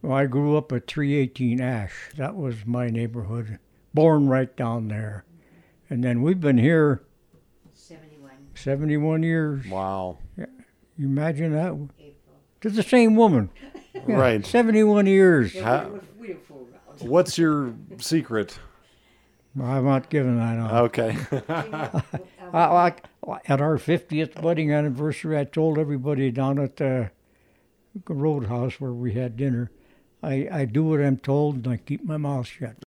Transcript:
Well, I grew up at 318 Ash. That was my neighborhood. Born right down there. And then we've been here 71 years. Wow. You imagine that? To the same woman. Yeah, Right. 71 years. What's your secret? I'm not giving that on. Okay. At our 50th wedding anniversary, I told everybody down at the roadhouse where we had dinner, I do what I'm told and I keep my mouth shut.